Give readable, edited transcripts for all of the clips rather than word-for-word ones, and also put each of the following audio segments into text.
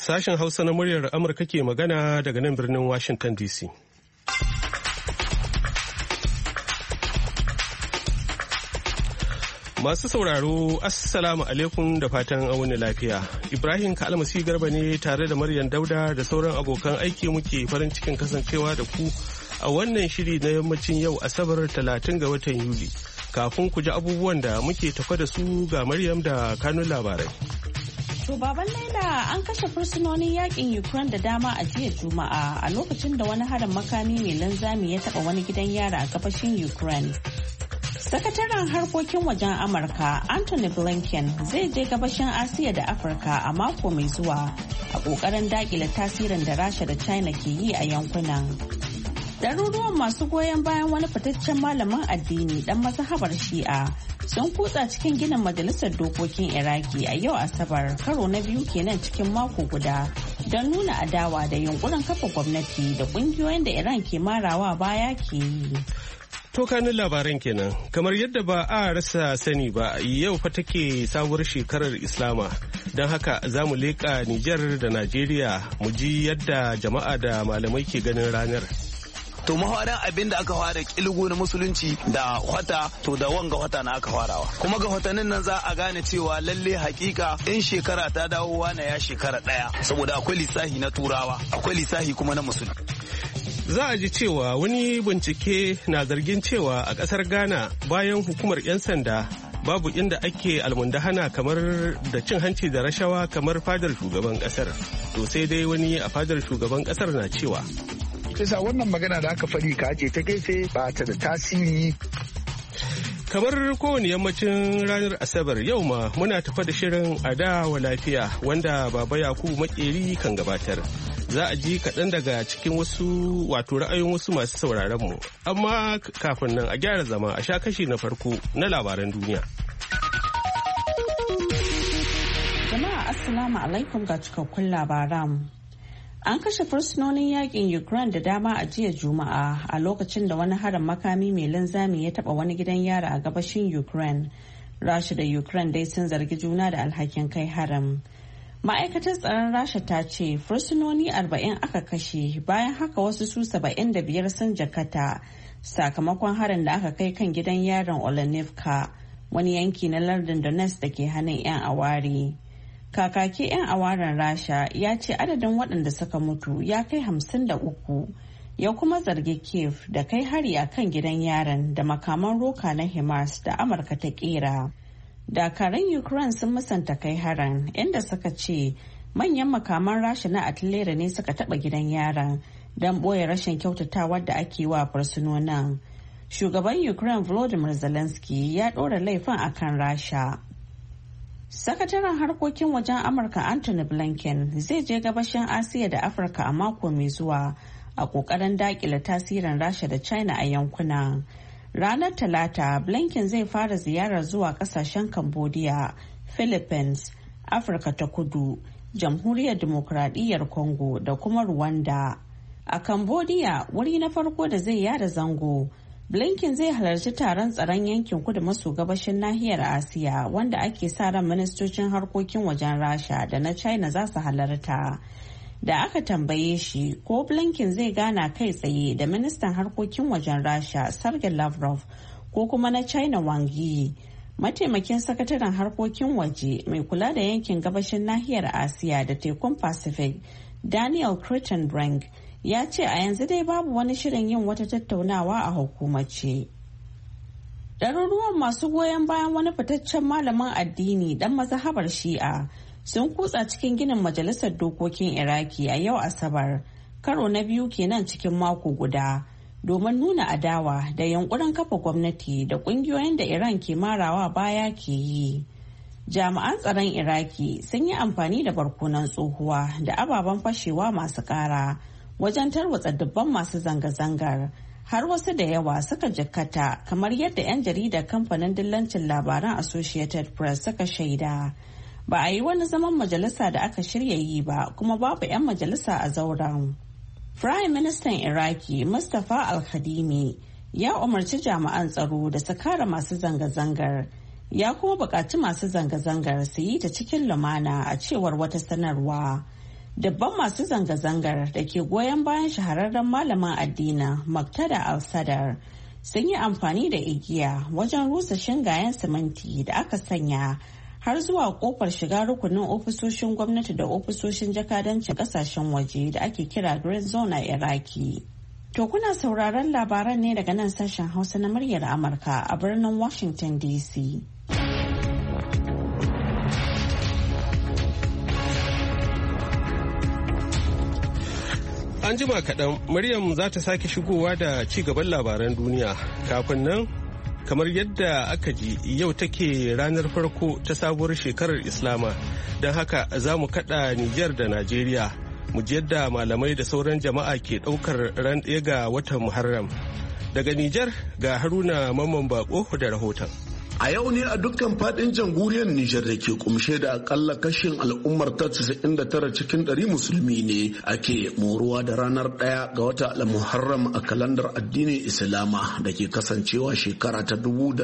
Sashen Hausa na muryar Amurka ke magana daga nan birnin Washington DC. Masu sauraro, Assalamu alaikum da fatan wani lafiya. Ibrahim Kalmasi Garba ne tare da Maryam Dauda da sauran abokan aiki muke farin cikin kasancewa da ku a wannan shiri na yammacin yau Asabar 30 ga watan Yuli. Kafin ku ji abubuwan da muke tafa da su ga Maryam da kanun labarai. To baban Laila, an kashe fursunonin yakin Ukraine da dama a jiya Juma'a a lokacin da wani harin makami mai linzami ya taba wani gidan yara a gabashin Ukraine. Sakataren harkokin wajen Amurka Anthony Blinken zai je gabashin Asiya da Afirka a mako mai zuwa a kokarin dakile tasirin da Rasha da China ke yi a yankunan. Ɗaruruwan masu goyon bayan wani fitaccen malamin addini dan mazhabar Shi'a sun kutsa cikin ginin majalisar dokokin Iraki a yau Asabar karo na biyu kenan cikin mako guda don nuna adawa da yunkurin kafa gwamnati da kungiyoyin da Iran ke marawa baya ke yi. To kanin labaran kenan, kamar yadda ba a rasa sani ba yau fa take sabuwar shekarar Islama, don haka za mu leƙa Nijar da Najeriya mu ji yadda jama'a da malamai ke ganin ranar. To mahawarin abin da aka fara kilgo na musulunci da wata, to da wanga wata na aka farawa, kuma ga watannin nan za a gane cewa lalle hakika in shekara ta dawowa na ya shekara daya, saboda akwai lissahi na turawa akwai lissahi kuma na musulmi. Za a ji cewa wani bincike na zargin cewa a kasar Ghana bayan hukumar 'yan sanda babu inda ake almundahana kamar da cin hanci da rashawa kamar fadar shugaban kasar. To sai dai wani a fadar shugaban kasar na cewa Kisa wannan magana da aka faɗi ka aje ta gefe ba ta da tasiri. Kamar kowane yammacin ranar Asabar yau ma muna tafa da shirin adawa lafiya wanda Baba Yakubu Makeri kan gabatar. Za a ji kaɗan daga cikin wasu ra'ayin wasu masu sauraron mu. Amma kafin nan a gyara zama a sha kashi na farko na labaran duniya. Jama'a Assalamu alaikum ga cikakkun labaran. An kashe fursunonin yakin Ukraine da dama a jiya Juma'a a lokacin da wani harin makami mai linzami ya taba wani gidan yara a gabashin Ukraine. Rasha da Ukraine dai sun zargi juna da alhakin kai harin. Ma'aikatar tsaron Rasha ta ce fursunoni 40 aka kashe, bayan haka wasu su 75 sun jakata sakamakon harin da aka kai kan gidan yaron Olenivka, wani yanki na lardin Donetsk da ke hannun 'yan aware. Kakaki 'yan awaren Rasha ya ce adadin waɗanda suka mutu ya kai 53, ya kuma zargi Kiev da kai hari a kan gidan yaron da makaman roka na HIMARS da Amurka ta kera. Dakaran Ukraine sun musanta kai harin, inda suka ce manyan makaman Rasha na artillery ne suka taɓa gidan yaron don ɓoye rashin kyautatawar da ake wa fursunonin. Shugaban Ukraine Volodymyr Zelensky ya ɗora laifin akan Rasha. Sakataren harkokin wajen Amurka Anthony Blinken zai je gabashin Asiya da Afirka a mako mai zuwa a kokarin dakile tasirin Rasha da China a yankuna. Ranar Talata, Blinken zai fara ziyarar zuwa kasashen Cambodia, Philippines, Afirka ta Kudu, Jamhuriyar Dimokuraɗiyyar Congo da kuma Rwanda. A Cambodia, wuri na farko da zai yada zango, Blinken zai halarci taron tsaron yankin kudu maso gabashin nahiyar Asiya wanda ake sa ran ministocin harkokin wajen Rasha da na China za su halarta. Da aka tambaye shi ko Blinken zai gana kai tsaye da ministan harkokin wajen Rasha Sergei Lavrov ko kuma na China Wang Yi, mataimakin sakataren harkokin waje mai kula da yankin gabashin nahiyar Asiya da tekun Pacific Daniel Crittenbrink ya ce a yanzu dai babu wani shirin yin wata tattaunawa a hukumace. Ɗaruruwan masu goyon bayan wani fitaccen malamin addini dan mazhabar Shi'a sun kutsa cikin ginin majalisar dokokin Iraki a yau Asabar, karo na biyu kenan cikin mako guda, domin nuna adawa da yunkurin kafa gwamnati da kungiyoyin da Iran ke marawa baya ke yi. Jami'an tsaron Iraki sun yi amfani da barkonan tsohuwa da ababen fashewa masu ƙara wajen tarwatsa dubban masu zanga-zangar, har wasu da yawa suka jikkata kamar yadda 'yan jaridar kamfanin dillancin labaran Associated Press suka shaida. Ba a yi wani zaman majalisa da aka shirya yi ba, kuma babu 'yan majalisa a zauren. Prime Minister Iraki Mustapha Al-Khadimi ya umarci jami'an tsaro da su kare masu zanga-zangar, ya kuma buƙaci masu zanga-zangar su yi ta cikin lumana a cewar wata sanarwa. Dabban masu zanga-zangar da ke goyon bayan shahararren malamin addinin Muqtada al-Sadar sun yi amfani da igiya wajen rusa shingayen siminti da aka sanya har zuwa kofar shiga rukunin ofisoshin gwamnati da ofisoshin jakadancin kasashen waje da ake kira Green Zone a Iraki. To kuna sauraron labaran ne daga nan sashen Hausa na muryar Amurka a birnin Washington DC. An jima kaɗan Maryam za ta sake shigowa da ci gaban labaran duniya. Kafin nan, kamar yadda aka ji yau take ranar farko ta sabuwar shekarar Islama, don haka za mu kaɗa Nijar da Najeriya. Mu ji yadda malamai da sauran jama'a ke ɗaukar ran ɗaya ga watan Muharram. Daga Nijar ga Haruna Mamman Bako da rahoton. A yau ne a dukkan fadin jamhuriyar Nijar da ke kumshe da akalla kashin al'ummar ta 99 cikin 100 musulmi ne ake moruwa da ranar 1 ga wata al-Muharram a kalandar addinin Islama da ke kasancewa shekara ta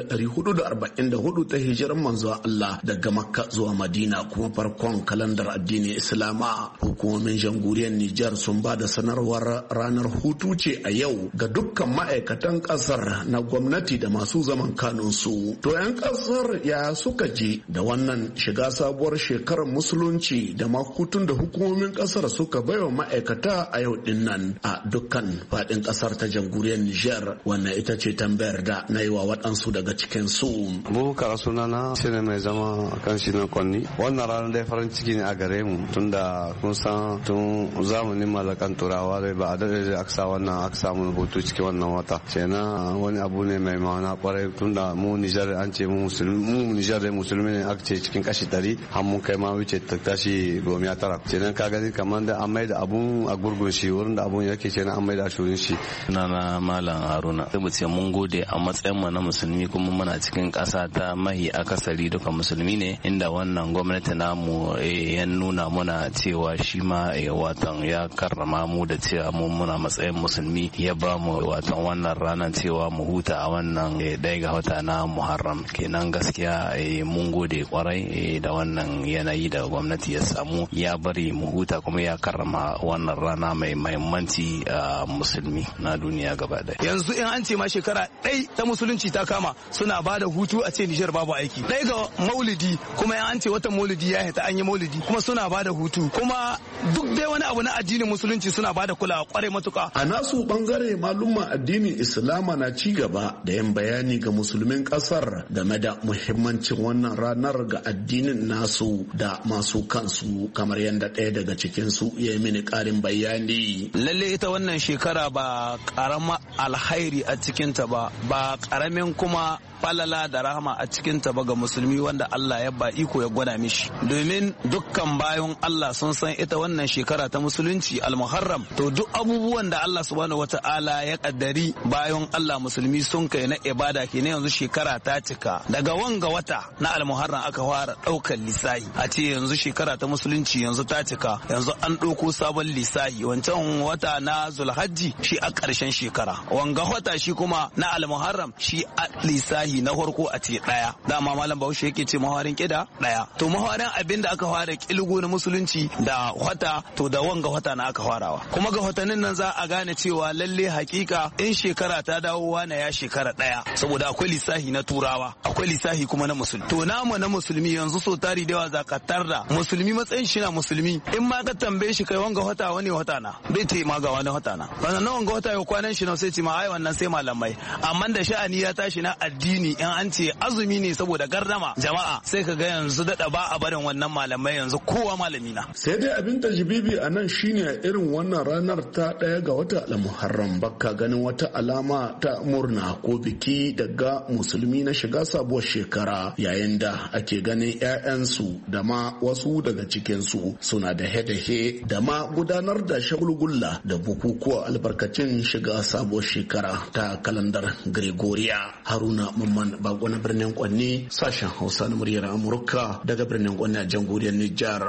1444 ta hijiran manzo Allah daga Makka zuwa Madina kuma farkon kalandar addinin Islama. Hukumomin jamhuriyar Nijar sun ba da sanarwar ranar hutu ce a yau ga dukkan ma'aikatan kasar na gwamnati da masu zaman kanunsu. 'Yan kasar ya suka ji da wannan shiga sabuwar shekarar musulunci da mahutun da hukumomin kasar suka baiwa ma'aikata a yau din nan a dukkan fadin kasar ta jamhuriyar Nijar. Wannan ita ce tambayar da na yi wa waɗansu daga cikin su. Bukar sunana shi ne mai zama a kan shi na kwanni. Wannan ranar dai farin ciki ne a gare mu tunda kun san tun zamanin malakan turawa dai ba a daɗe da aka sa wannan aka samu hutu cikin wannan wata. Kenan wani abu ne mai ma'ana kwarai tunda mu Nijar an ce mu Nijar dai musulmi ne aka ce cikin kashi 100 har mun kai ma wuce ta tashi 19. Kenan ka gani kamar da an maida abun a gurgun shi wurin da abun yake kenan an maida shurin shi. Na Malam Haruna sai mu ce mun gode a matsayin mu na musulmi kuma muna cikin kasa ta mahi akasari duka musulmi ne inda wannan gwamnati namu ya nuna muna cewa shi ma watan ya karrama mu da cewa mu muna matsayin musulmi ya ba mu watan wannan ranar cewa mu huta a wannan ɗaya ga wata na Muharram. Kenan gaskiya mun gode kwarai da wannan yanayi da gwamnati ya samu ya bari mu huta kuma ya karrama wannan rana mai mahimmanci a musulmi na duniya gaba ɗaya. Yanzu in an ce ma shekara ɗai ta musulunci ta kama suna ba da hutu a ce Nijar babu aiki. Ɗai ga maulidi kuma in an ce watan maulidi ya hita an yi maulidi kuma suna ba da hutu kuma duk dai wani abu na addinin musulunci suna ba da kulawa kwarai matuka. A nasu bangare malumman addinin Islama na ci gaba da yin bayani ga musulmin kasar game da muhimmancin wannan ranar ga addinin nasu da masu kansu kamar yadda ɗaya daga cikinsu ya yi mini ƙarin bayani. Lalle ita wannan shekara ba ƙarama alhairi a cikinta ba ƙaramin kuma falala da rahama a cikinta ba ga musulmi wanda Allah ya ba iko ya gwada mishi domin dukkan bayan Allah sun san ita wannan shekara ta musulunci al-Muharram to duk abubuwan da Allah subhanahu wata'ala ya kaddari bayan Allah musulmi sun kai na ibada ke yanzu shekara ta cika daga wanga wata na al-Muharram aka fara daukar lisahi a ce yanzu shekara ta musulunci yanzu ta cika yanzu an dauko sabon lisahi wancan wata na Zulhajji shi a ƙarshen shekara wanga wata shi kuma na al-Muharram shi a lisahi na farko a ce daya dama malam Bahaushe yake ce mahawarin kida daya to mahawarin abin da aka fara kilgo na musulunci da wata to da wanga wata na aka farawa kuma ga watannin nan za a gane cewa lalle hakika in shekara ta dawowa na ya shekara daya saboda akwai lissahi na turawa akwai lissahi kuma na musulmi to namu na musulmi yanzu so tari da yawa za ka tarda musulmi matsayin shi na musulmi in ma ka tambaye shi kai wanga wata wani wata na bai ce ma ga wani wata na wannan wanga wata yau kwanan shi na sai ce ma ai wannan sai malamai amma da sha'ani ya tashi na addini in an ce azumi ne saboda gardama jama'a sai ka ga yanzu dada ba a barin wannan malamai yanzu kowa malami na sai dai abin tajibibi a nan shine irin wannan ranar ta 1 ga wata al-Muharram baka ganin wata alama ta murna ko biki daga musulmi na shiga sabuwar shekara yayin da ake ganin 'ya'yansu da ma wasu daga cikinsu suna da hedahe da ma gudanar da shagulgulla da bukukuwa albarkacin shiga sabuwar shekara ta kalandar Gregoriya. Haruna Mamman Bago na birnin Kwanni sashen Hausa na muryar Amurka daga birnin Kwanni a jamhuriyar Nijar.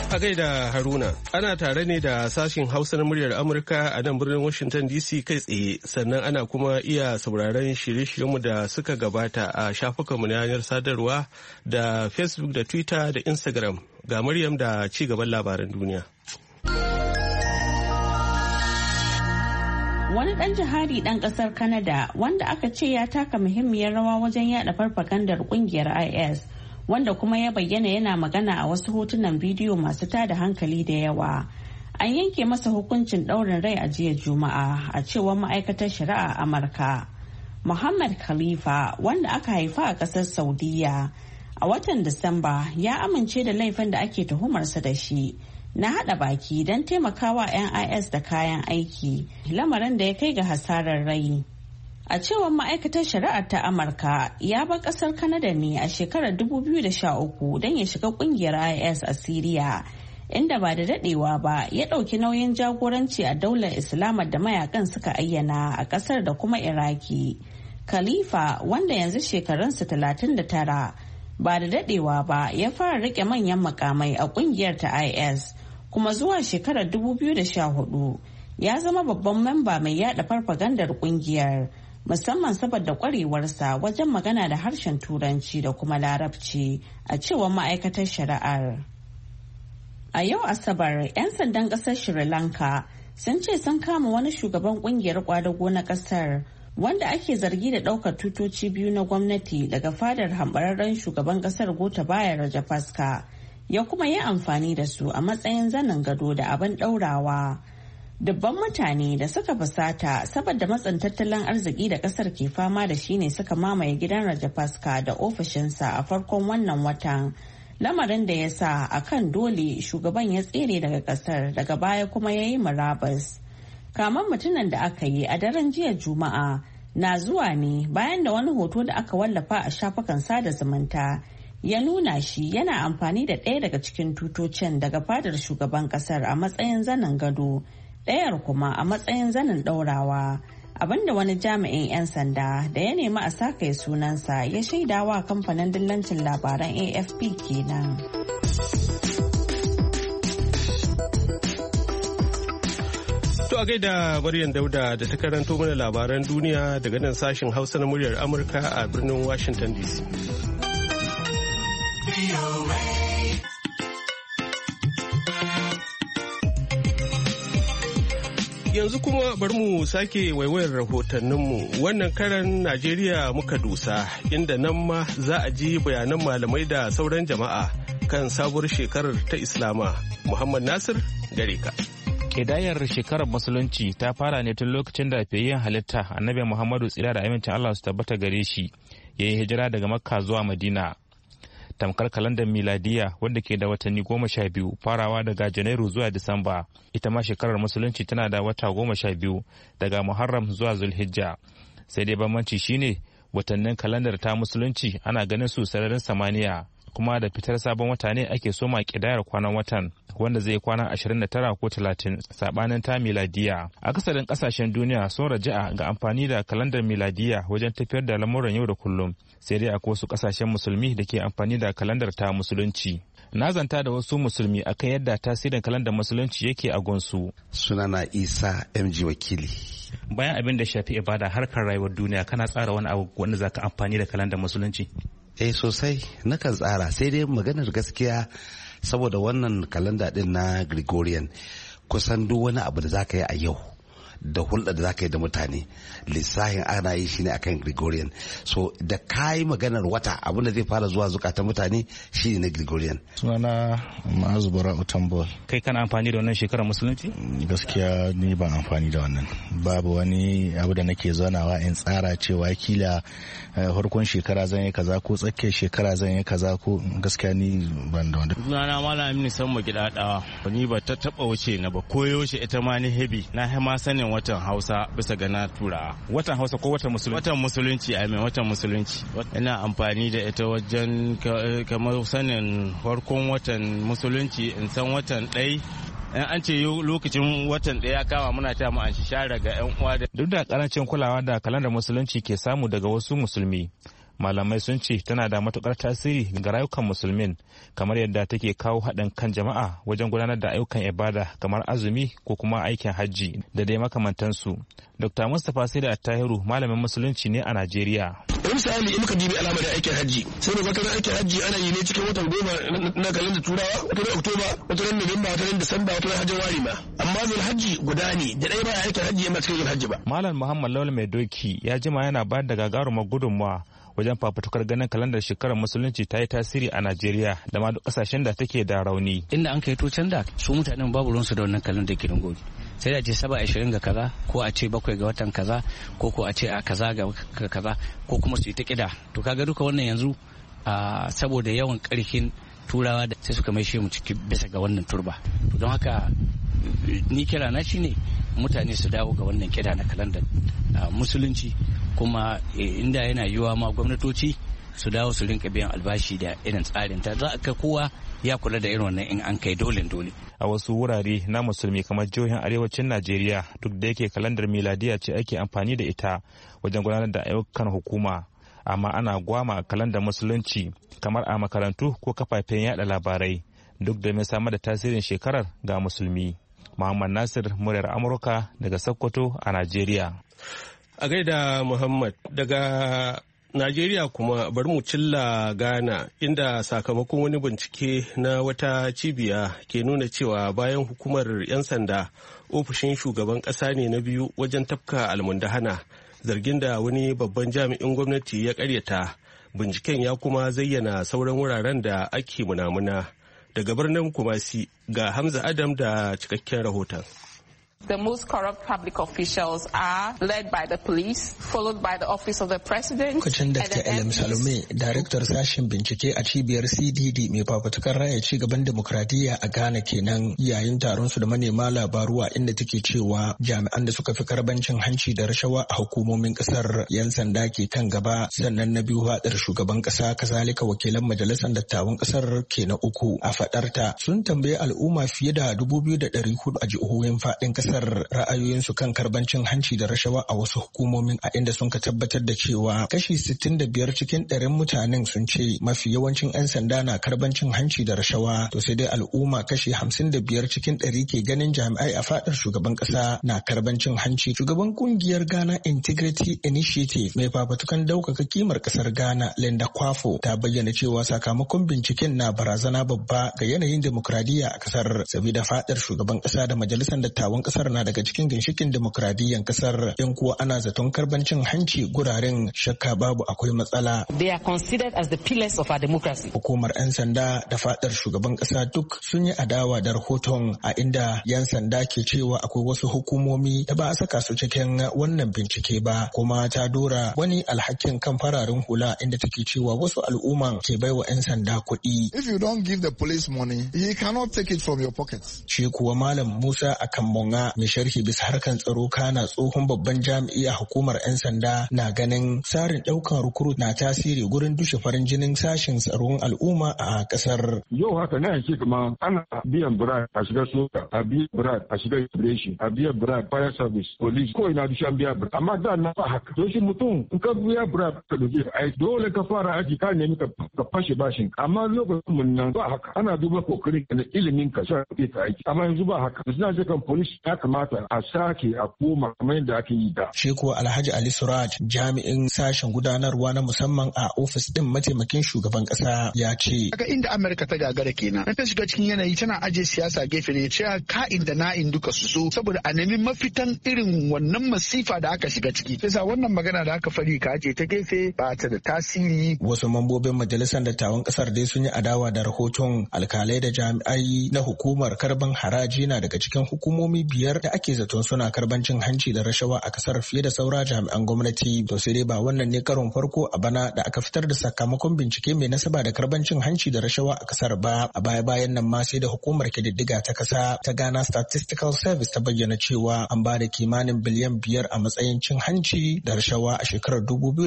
A gaida Haruna, ana tare ne da sashin Hausa na muryar Amurka a nan birnin Washington DC kai tsaye, sannan ana kuma iya sauraron shirye-shiryenmu da suka gabata a shafukanmu na yanar sadarwa da Facebook da Twitter da Instagram. Ga Maryam da ci gaban labaran duniya. Wani ɗan jihadi ɗan ƙasar Canada wanda aka ce ya taka muhimmiyar rawa wajen yada farfagandar ƙungiyar IS, wanda kuma ya bayyana yana magana a wasu hotunan bidiyo masu tada hankali da yawa. An yanke masa hukuncin ɗaurin rai a jiya Juma'a a cewar ma'aikatar shari'a Amurka. Muhammad Khalifa, wanda aka haifa a ƙasar Saudiya, a watan Disamba ya amince da laifin da ake tuhumarsa da shi na haɗa baki don taimakawa 'yan IS da kayan aiki, lamarin da ya kai ga hasarar rai. A cewar ma'aikatar shari'ar ta Amurka, ya bar ƙasar Canada ne a shekarar 2013 don ya shiga ƙungiyar IS a Siriya, inda ba da daɗewa ba ya ɗauki nauyin jagoranci a daular Islamar da mayakan suka ayyana a ƙasar da kuma Iraki. Khalifa, wanda yanzu shekarunsa 39, ba da daɗewa ba ya fara riƙe manyan makamai a ƙungiyar ta IS, kuma zuwa shekarar 2014 ya zama babban memba mai yada farfagandar ƙungiyar. Musamman saboda kwarewarsa wajen magana da harshen Turanci da kuma Larabci, a cewar ma'aikatar shari'ar. A yau Asabar, 'yan sandan ƙasar Sri Lanka sun ce sun kama wani shugaban ƙungiyar kwadago na ƙasar wanda ake zargi da ɗaukar tutoci biyu na gwamnati daga fadar hambararren shugaban ƙasar Gotabaya Rajapaksa, ya kuma yi amfani da su a matsayin zanin gado da abin ɗaurawa. Dubban mutane da suka fusata saboda matsin tattalin arziki da kasar ke fama da shi ne suka mamaye gidan Rajapaksa da ofishinsa a farkon wannan watan, lamarin da ya sa a kan dole shugaban ya tsere daga kasar, daga baya kuma ya yi murabus. Kaman mutumin da aka yi a daren jiya Juma'a na zuwa ne bayan da wani hoto da aka wallafa a shafukan sada zumunta ya nuna shi yana amfani da ɗaya daga cikin tutocin daga fadar shugaban kasar a matsayin zanin gado, ɗayar kuma a matsayin zanin ɗaurawa, abinda wani jami'in 'yan sanda da ya nemi a sakaye sunansa ya shaidawa kamfanin dillancin labaran AFP kenan. To a gaida Maryam Dauda da ta karanto mana labaran duniya daga nan sashen Hausa na muryar Amurka a birnin Washington DC. Yanzu kuma bari mu sake waiwayar rahotanninmu. Wannan karan Najeriya muka dusa, inda nan ma za a ji bayanan malamai da sauran jama'a kan sabuwar shekarar ta Islama. Muhammad Nasir gare ka. Ƙidayar shekarar musulunci ta fara ne tun lokacin da fiyayyen halitta Annabi Muhammadu tsira da amincin Allah su tabbata gare shi ya yi hijira daga Makka zuwa Madina. Tamkar kalandar miladiya wadda ke da watanni 12 farawa daga Janairu zuwa Disamba, ita ma shekarar musulunci tana da wata 12 daga Muharram zuwa Zulhijja. Sai dai bambanci shine watannin kalandar ta musulunci ana ganin su sararin samaniya, kuma da fitar sabon wata ne ake soma kidayar kwanan watan, wanda zai kwana 29 ko 30 sabanin ta miladiya. Akasarin kasashen duniya sun raja'a ga amfani da kalandar miladiya wajen tafiyar da lamuran yau da kullum, sai dai akwai wasu kasashen musulmi da ke amfani da kalandar ta musulunci. Na zanta da wasu musulmi akan yadda tasirin kalandar musulunci yake a gunsu. Sunana Isa MG Wakili. Bayan abin da shafi ibada, harkar rayuwar duniya, kana tsara wani abu wanda zaka amfani da kalandar musulunci? Sosai nakan tsara, sai dai maganar gaskiya saboda wannan kalanda din na Gregorian kusan duk wani abu da zaka yi a yau da hulɗa da zaka yi da mutane lissahin ana yi shi ne akan Gregorian. So da kayi maganar wata abin da zai fara zuwa zukatan mutane shi ne na Gregorian. Sunana Ma'azu Bara'u Tambol. Kai kana amfani da wannan shekarar musulunci? Gaskiya ni ban amfani da wannan. Babu wani abu da nake zanawa in tsara cewa kila farkon shekara zan yi kaza ko tsakiyar shekara zan yi kaza ko gaskiya ni ban da wanda. Sunana Malam Aminu Samma Gidadawa. Ni ba ta taba wuce na ba, koyaushe ita ma ni hebi na ma sanin watan Hausa bisa ga na tura. Watan Hausa ko watan musulunci? Watan musulunci, ai mai watan musulunci. Ina amfani da ita wajen kamar sanin farkon watan musulunci, in san watan ɗai. An ce lokacin watan ɗaya kama muna ta mu an share ga 'yan uwa. Duk da karancin kulawa da kalandar musulunci ke samu daga wasu musulmi, malamai sun ce tana da matukar tasiri ga rayukan musulmin kamar yadda take kawo haɗin kan jama'a wajen gudanar da ayyukan ibada kamar azumi ko kuma aikin hajji da dai makamantansu. Dr. Mustapha Saida Attahiru malamin musulunci ne a Najeriya. Misali in muka dibi alamar aikin hajji sai da zakarin aikin hajji ana yi ne cikin watan 10 na kalanda turawa, watan Oktoba, watan Nuwamba, watan Disamba, watan Hajjawari ma. Amma zul hajji guda ne da ɗaya ba aikin hajji yana cikin zul hajji ba. Malam Muhammad Lawal Mai Doki ya jima yana bayar da gagarumar gudunmawa wajen fafutukar ganin kalandar shekarar musulunci ta yi tasiri a Najeriya da ma duk kasashen da take da rauni. Inda an kai to can da su mutanen babu ruwansu da wannan kalandar kirin gobe. Sai da ce 20 ga kaza ko a ce 7 ga watan kaza ko a ce a kaza ga kaza ko kuma su yi ta kida. To kaga duka wannan yanzu saboda yawan karfin turawa da sai suka maishe mu ciki bisa ga wannan turba. Don haka ni kira na shine mutane su dawo ga wannan kida na kalandar musulunci, kuma inda yana yiwuwa ma gwamnatoci su dawo su rinka biyan albashi da irin tsarin ta, za ka kowa ya kula da irin wannan in an kai dole. A wasu wurare na musulmi kamar jihohin arewacin Najeriya duk da yake kalandar miladiya ce ake amfani da ita wajen gudanar da ayyukan hukuma, amma ana gwama kalandar musulunci kamar a makarantu ko kafafen yada labarai duk da mai samar da tasirin shekarar ga musulmi. Muhammad Nasir, muryar Amurka daga Sokoto a Najeriya. A gaida Muhammad, daga Najeriya kuma bari mu cilla Ghana, inda sakamakon wani bincike na wata cibiya ke nuna cewa bayan hukumar 'yan sanda, ofishin shugaban ƙasa ne na biyu wajen tafka almundahana, zargin da wani babban jami'in gwamnati ya ƙaryata. Binciken ya kuma zayyana sauran wuraren da ake munamuna. Daga birnin Kumasi ga Hamza Adam da cikakken rahoton. The most corrupt public officials are led by the police, followed by the office of the president. Lokacin Dr. Elem Salome, daraktar sashen bincike a cibiyar CDD mai fafutukar raya ci gaban demokradiyya a Ghana kenan yayin taron su da manema labaru a inda take cewa jami'an da suka fi karbancin hanci da rashawa a hukumomin kasar, 'yan sanda ke kan gaba, sannan na biyu hadar shugaban kasa, kazalika wakilan majalisar dattawan kasar ke na uku. A fadarta sun tambayi al'umma fiye da 2,400 a jihohin faɗin kasar ra'ayoyinsu kan karbancin hanci da rashawa a wasu hukumomin, a inda sun ka tabbatar da cewa kashi 65 cikin 100 mutanen sun ce mafi yawancin 'yan sanda na karbancin hanci da rashawa. To sai dai al'umma kashi 55 cikin 100 ke ganin jami'ai a fadar shugaban kasa na karbancin hanci. Shugaban kungiyar Ghana Integrity Initiative mai fafatukan daukaka kimar kasar Ghana, Linda Kwafo, ta bayyana cewa sakamakon binciken na barazana babba ga yanayin demokradiyya a kasar, saboda fadar shugaban kasa da majalisar dattawan kasar na daga cikin ginshikin demokradiyyan kasar. In kuwa ana zaton karbancin hanci guraren, shakka babu akwai matsala. They are considered as the pillars of our democracy. Hukumar 'yan sanda da fadar shugaban kasa duk sun yi adawa da rahoton, a inda 'yan sanda ke cewa akwai wasu hukumomi da ba a saka su cikin wannan bincike ba, kuma ta dora wani alhakin kan fararen hula, inda take cewa wasu al'umma ke baiwa 'yan sanda kuɗi. If you don't give the police money, he cannot take it from your pockets. Shi kuwa Malam Musa Akammonga, mai sharhi bisa harkan tsaro kana tsohon babban jami'i a hukumar 'yan sanda, na ganin tsarin ɗaukan rukurut na tasiri gurin dushe farin jinin sashen tsaron al'umma a kasar. Yau haka na yanki kuma ana biyan bribe a shiga soja, a biyan bribe a shiga immigration, a biyan bribe fire service, police, ko ina dushe an biya bribe. Amma da na ba haka. Don shi mutum in ka biya bribe ka doke aiki, dole ka fara aiki ka nemi ka fashe bashin. Amma lokacin mun nan ba haka. Ana duba kokarin ka na ilimin ka sha ka aiki. Amma yanzu ba haka. Suna je kan police ya kamata a sake a koma kamar yadda ake yi da. Shi kuwa Alhaji Ali Suraj, jami'in sashen gudanarwa na musamman a ofis din mataimakin shugaban kasa, ya ce. Daga inda Amerika ta gagara kenan. Ta shiga cikin yanayi tana aje siyasa gefe ne, cewa ka'in da na'in duka su so saboda a nemi mafitan irin wannan masifa da aka shiga ciki. Sai wannan magana da aka fari ka aje ta gefe ba ta da tasiri. Wasu mambobin majalisar dattawan kasar dai sun yi adawa da rahoton. Alkalai da jami'ai na hukumar karban haraji na daga cikin hukumomi 5 da ake zaton suna karbancin hanci da rashawa a kasar fiye da saura jami'an gwamnati. To sai dai ba wannan ne karon farko a bana da aka fitar da sakamakon bincike mai nasaba da karbancin hanci da rashawa a kasar ba. A baya-bayan nan ma sai da hukumar kididdiga ta kasa ta Ghana Statistical Service ta bayyana cewa an ba da kimanin biliyan 5 a matsayin cin hanci da rashawa a shekarar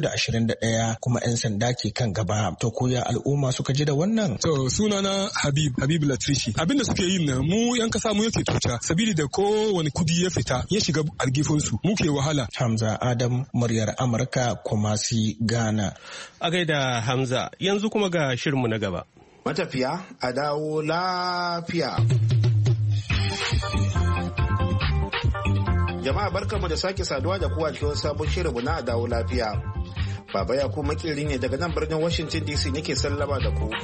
2021, kuma 'yan sanda ke kan gaba. To koya al'umma suka ji da wannan? To sunana Habib Latrishi. Abinda suke yin nan mu 'yan kasa mu yake tuta. Sabili da ko wani kudi ya fita ya shiga algifinsu muke wahala. Hamza Adam, muryar Amurka, Kumasi, Ghana. A gaida Hamza, yanzu kuma ga shirinmu na gaba. Matafiya a dawo lafiya. Jama'a barkanmu da sake saduwa da kuwa cikin sabon shirinmu na a dawo lafiya. Baba ya ku makeri ne daga nan birnin Washington DC nake sallama da ku.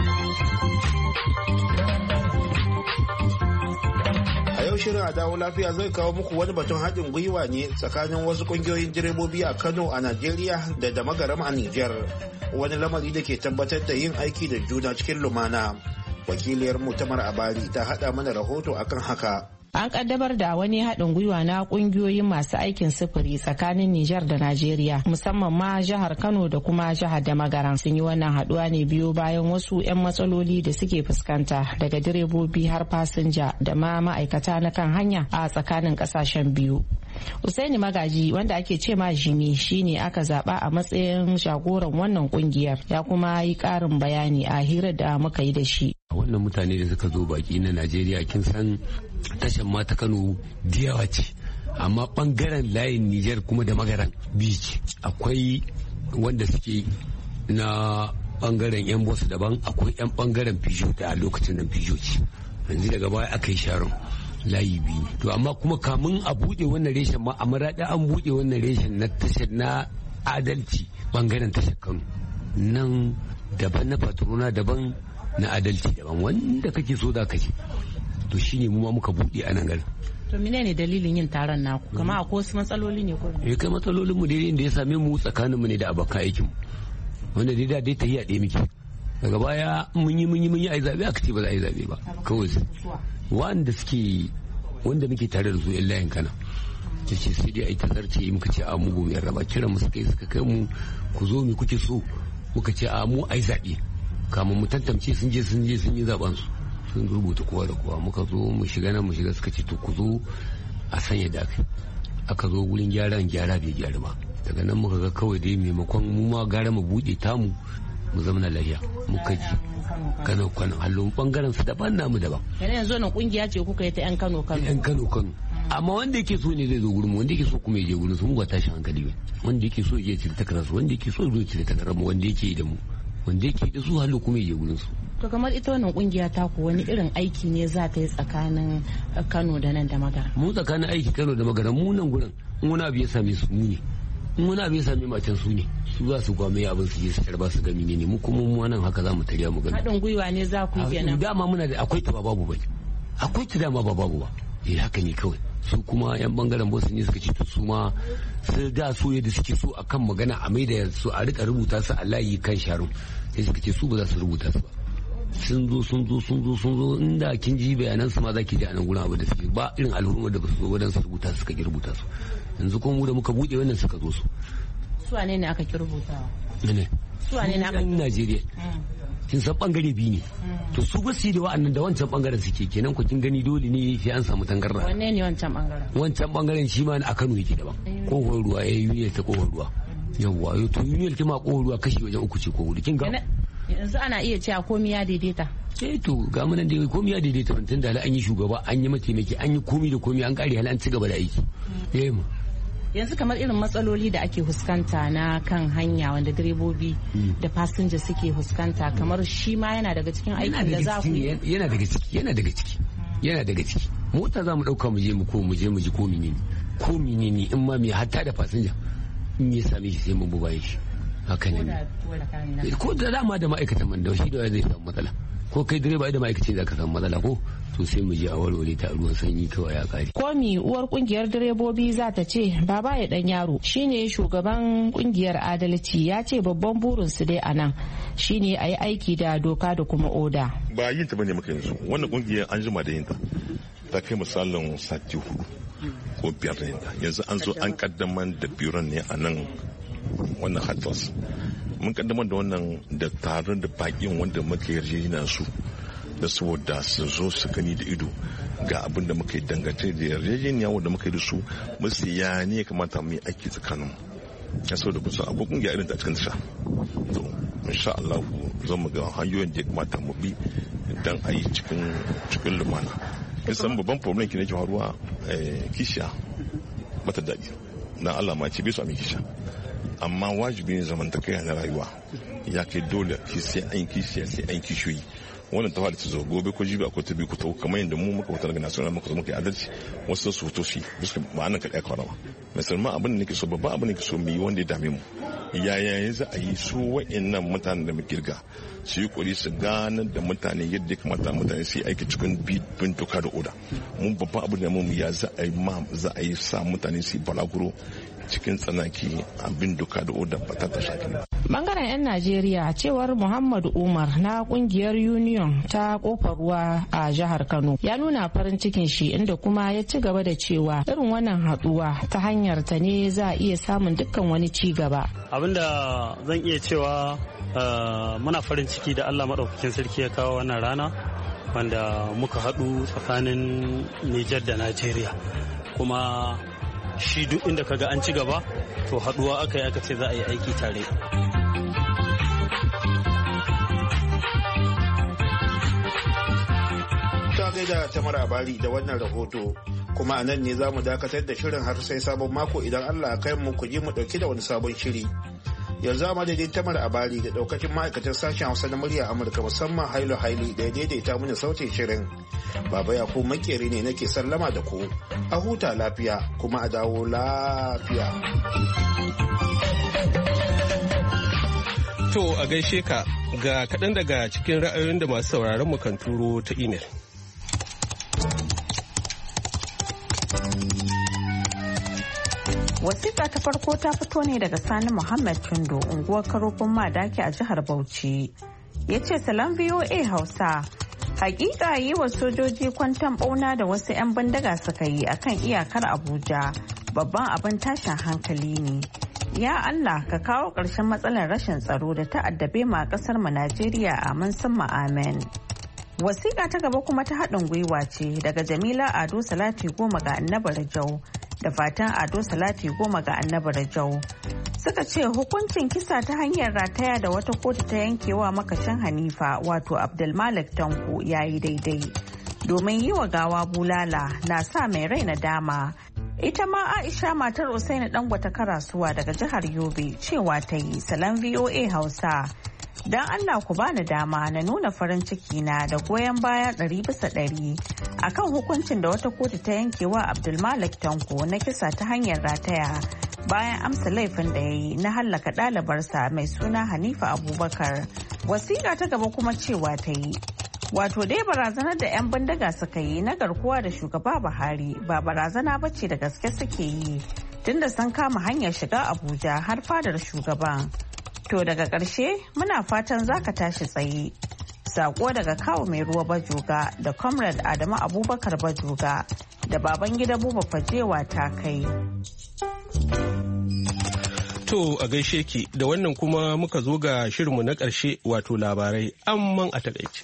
A yau shirin a dawo lafiya zai kawo muku wani batun haɗin gwiwa ne tsakanin wasu ƙungiyoyin direbobi a Kano a Najeriya da Damagaram a Nijar. Wani lamari da ke tabbatar da yin aiki da juna cikin lumana. Wakiliyar Tamar Abari ta haɗa mana rahoto akan haka. An kaddamar da wani haɗin gwiwa na ƙungiyoyin masu aikin sufuri tsakanin Nijar da Najeriya, musamman ma jihar Kano da kuma jihar Damagaram. Sun yi wannan haɗuwa ne biyo bayan wasu 'yan matsaloli da suke fuskanta daga direbobi har fasinja da ma ma'aikata na kan hanya a tsakanin ƙasashen biyu. Usaini Magaji, wanda ake ce ma Jimi, shine aka zaba a matsayin jagoran wannan kungiyar, ya kuma yi ƙarin bayani a hirar da muka yi da shi. Wannan mutane da suka zo baki na Najeriya, kin san tashan ma ta Kano diyawa ce, amma bangaren layin Nijar kuma da Magaran beach akwai wanda suke na bangaren yan boss daban, akwai yan bangaren Peugeot da a lokacin nan Peugeot ce, yanzu daga baya aka yi sharon layi biyu. To amma kuma kamun a buɗe wannan reshen ma a Maraɗi an buɗe wannan reshen na tashar na adalci bangaren tashar Kano, nan daban na patrona daban na adalci daban, wanda kake so da kake. To shine mu ma muka buɗe a nan garin. To menene dalilin yin taron naku? Kama akwai wasu matsaloli ne ko? Kai matsalolin mu dai da ya same mu tsakanin mu ne da abokan aikin mu, wanda dai da ta yi a ɗaya muke. Daga baya mun yi ai zabe aka ce ba za a yi zabe ba, kawai wanda muke tare da su yan layin Kana ta ce sai dai a yi tazarce, muka ce a mugu mai raba, kiran mu suka kai mu ku zo mu kuke so, muka ce a mu ai zabe, kamun mu tantance sun je sun yi zaben su, sun rubuta kowa da kowa, muka zo mu shiga nan mu shiga, suka ce to ku zo a sanya da aka zo wurin gyara bai gyara ba. Daga nan muka ga kawai dai maimakon mu ma gara mu buɗe tamu mu zama lafiya, muka ji Kano hallo bangaren su daban namu daban. Yanzu nan kungiya ce kuka yi ta yan Kano. Yan Kano amma wanda yake so ne zai zo gurin mu, wanda yake so kuma ya je gurin su, mu ba tashin hankali ba. Wanda yake so ya cire takarar su, wanda yake so ya cire takarar mu, wanda yake da mu, wanda yake da su hallo kuma ya je gurin su. To kamar ita wannan kungiya ta ku wani irin aiki ne za ta yi tsakanin Kano da nan da Magara? Mu tsakanin aiki Kano da Magara, mu nan gurin in wani abu ya same su mu ne, in wani abu ya same macen su ne, su za su gwame abin su je su tarba su gami ne, mu kuma mu nan haka za mu tarya mu gani. Haɗin gwiwa ne za ku yi kenan? Dama muna da akwai ta ba babu ba, akwai ta dama ba babu ba, haka ne kawai. Su kuma yan bangaren bosu ne suka ce to su ma su da so yadda suke so akan magana a maida su a rika rubuta su a layi kan sharon, sai suka ce su ba za su rubuta su ba. sun zo inda kin ji bayanan su ma za ki ji a nan gurin abu da suke ba irin al'ummar da ba su zo wadan su rubuta suka ki rubuta su. Yanzu kuma mu da muka bude wannan suka zo su. Su wane ne aka ki rubutawa? Ne. Su wane ne aka? Najeriya. Kin san bangare biyu ne. To su ba su yi da wa'annan da wancan bangaren suke, kenan ku kin gani dole ne sai an samu tangarda. Wanne ne wancan bangaren? Wancan bangaren shi ma a Kano yake daban. Kohon ruwa ya yi ta kohon ruwa. Yawwa to union kima kohon ruwa kashi wajen uku ce ko hudu kin ga. Yanzu ana iya cewa komai ya daidaita. To ga munan da komai ya daidaita, tun da an yi shugaba, an yi mataimaki, an yi komai da komai, an kare hali an ci gaba da aiki. Yanzu kamar irin matsaloli da ake fuskanta na kan hanya wanda direbobi da fasinja suke fuskanta, kamar shi ma yana daga cikin aikin da za ku yi? Yana daga ciki. Mota za mu dauka mu je mu ji ko menene in ma me hatta da fasinja in ya same shi sai mun bubaye shi. Haka ne. Ko da dama da ma'aikatan man da shi da zai samu matsala. Ko kai direba da ma'aikacin za ka samu matsala ko to sai mu je a warware ta ruwan sanyi kawai ya kare. Komi uwar kungiyar direbobi za ta ce baba ya dan yaro shine shugaban kungiyar adalci, ya ce babban burin su dai a nan shine a yi aiki da doka da kuma oda. Ba yin ta bane muka yanzu, wannan kungiyar an jima da yin ta kai misalin sati 4 ko 5 da yin ta. Yanzu an zo an kaddamar da biron ne a nan wannan hatas. Mun kaddamar da wannan da taron da bakin wanda muka yarjejina su da saboda su zo su gani da ido ga abin da muka yi dangance da yarjejeniya wanda muka yi da su, musu ya ne kamata mu yi aiki tsakanin ya saboda kusa akwai kungiya irin ta cikin tasha. To insha Allah zan mu ga hanyoyin da ya kamata mu bi dan a yi cikin lumana. san babban problem ki nake faruwa kishiya mata daɗi dan Allah ma ce bai su a kishiya amma wajibi ne zamantakewa na rayuwa ya kai dole sai an kishiya sai an kishiyoyi wannan ta fara ta zo gobe ko jibi akwai ta biyu ku ta kamar yadda mu muka wutar ga nasarar muka zo muka yi adalci wasu su fito shi bisa ma'anar kaɗai kawai ba musamman abin da nake so babban abin da nake so mu yi wanda ya dame mu yaya za a yi su wa'annan mutanen da mu kirga su yi kuri su ganar da mutane yadda ya kamata mutane su yi aiki cikin bin doka da oda mun babban abin da mu ya za a yi sa mutane su yi balaguro cikin tsanaki abin doka da oda ba ta shafi. Bangaren 'yan Najeriya cewar Muhammadu Umar na kungiyar Union ta kofar ruwa a jihar Kano ya nuna farin cikin shi inda kuma ya ci gaba da cewa irin wannan haduwa ta hanyar ta ne za a iya samun dukkan wani ci gaba. Abinda zan iya cewa muna farin ciki da Allah maɗaukakin sarki ya kawo wannan rana wanda muka haɗu tsakanin Nijar da Najeriya kuma shi duk inda kaga an ci gaba to haɗuwa aka yi aka ce za a yi aiki tare. Ta gaida ta marabari da wannan rahoto kuma a nan ne za mu dakatar da shirin har sai sabon mako idan Allah kai mu ku ji mu dauki da wani sabon shiri. Yanzu a madadin tamar abari da daukacin ma'aikatan sashen Hausa na murya Amurka musamman Hailo Haili da ya daidaita mana sautin shirin. Baba Yakubu Makeri ne nake sallama da ku. A huta lafiya kuma a dawo lafiya. To a gaishe ka ga kaɗan daga cikin ra'ayoyin da masu sauraron mu kan turo ta imel. Wasiƙa ta farko ta fito ne daga Sani Muhammad Tundo, unguwar Karofin Madaki a jihar Bauchi. Ya ce salam VOA Hausa. Hakika yi wa sojoji kwantan bauna da wasu 'yan bindiga suka yi akan iyakar Abuja babban abin tashin hankali ne. Ya Allah ka kawo ƙarshen matsalar rashin tsaro da ta addabe ma ƙasar mu Najeriya amin summa amen. Wasiƙa ta gaba kuma ta haɗin gwiwa ce daga Jamila Ado Salati Goma ga Annabi Rajau da fatan Ado Salati Goma ga Annabi Rajau. Suka ce hukuncin kisa ta hanyar rataya da wata kotu ta yankewa makashin Hanifa wato Abdulmalik Tanko yayi daidai. Domin yi wa gawa bulala na sa mai rai na dama. Ita ma Aisha matar Usaini Dangwata Karasuwa daga jihar Yobe cewa ta yi salam VOA Hausa. Don Allah ku bani dama na nuna farin ciki na da goyon baya 100% akan hukuncin da wata kotu ta yankewa Abdulmalik Tanko na kisa ta hanyar rataya bayan amsa laifin da ya yi na hallaka ɗalibarsa mai suna Hanifa Abubakar. Wasiƙa ta gaba kuma cewa ta yi. Wato dai barazanar da 'yan bindiga suka yi na garkuwa da shugaba Buhari ba barazana bace da gaske suke yi tunda sun kama hanyar shiga Abuja har fadar shugaban. To daga ƙarshe muna fatan za ka tashi tsaye. Sako daga kawo mai ruwa Bajoga da Comrade Adamu Abubakar Bajoga da baban gida Buba Fajewa ta kai. To a gaishe ki da wannan kuma muka zo ga shirinmu na ƙarshe wato labarai amman a takaice.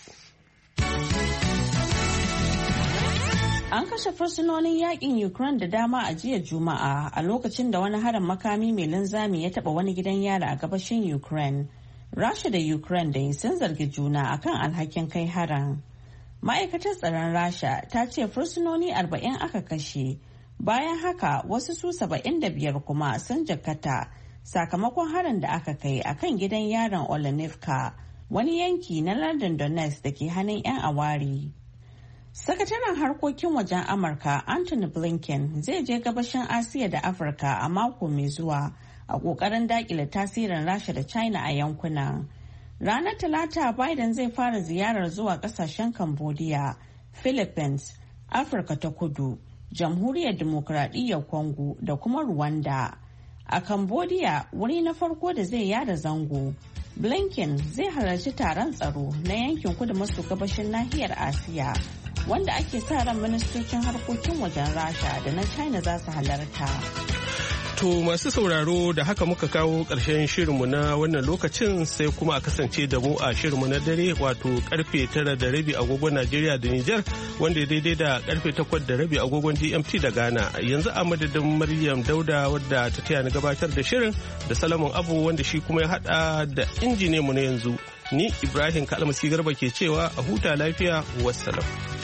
An kashe fursunonin yakin Ukraine da dama a jiya Juma'a a lokacin da wani harin makami mai linzami ya taba wani gidan yari a gabashin Ukraine. Rasha da Ukraine da sun zargi juna akan alhakin kai harin. Ma'aikatar tsaron Rasha ta ce fursunoni 40 aka kashe. Bayan haka wasu su 75 kuma sun jikkata sakamakon harin da aka kai akan gidan yaron Olenivka, wani yanki na lardin Donetsk da ke hannun 'yan awari. Sakataren harkokin wajen Amurka Anthony Blinken zai je gabashin Asiya da Afirka a mako mai zuwa a kokarin dakile tasirin Rasha da China a yankunan. Ranar Talata Biden zai fara ziyarar zuwa kasashen Cambodia, Philippines, Afirka ta Kudu, Jamhuriyar Dimokuraɗiyyar Congo da kuma Rwanda. A Cambodia, wuri na farko da zai yada zango, Blinken zai halarci taron tsaro na yankin kudu maso gabashin nahiyar Asiya. Wanda ake sa ran ministocin harkokin wajen Rasha da na China za su halarta. To masu sauraro da haka muka kawo ƙarshen shirinmu na wannan lokacin sai kuma a kasance da mu a shirinmu na dare wato karfe 9:30 agogon Najeriya da Nijar wanda ya daidai da karfe 8:30 agogon GMT da Ghana. Yanzu a madadin Maryam Dauda wadda ta taya ni gabatar da shirin da Salamun Abu wanda shi kuma ya hada da injiniyanmu na yanzu. Ni Ibrahim Kalmasi Garba ke cewa a huta lafiya wassalam.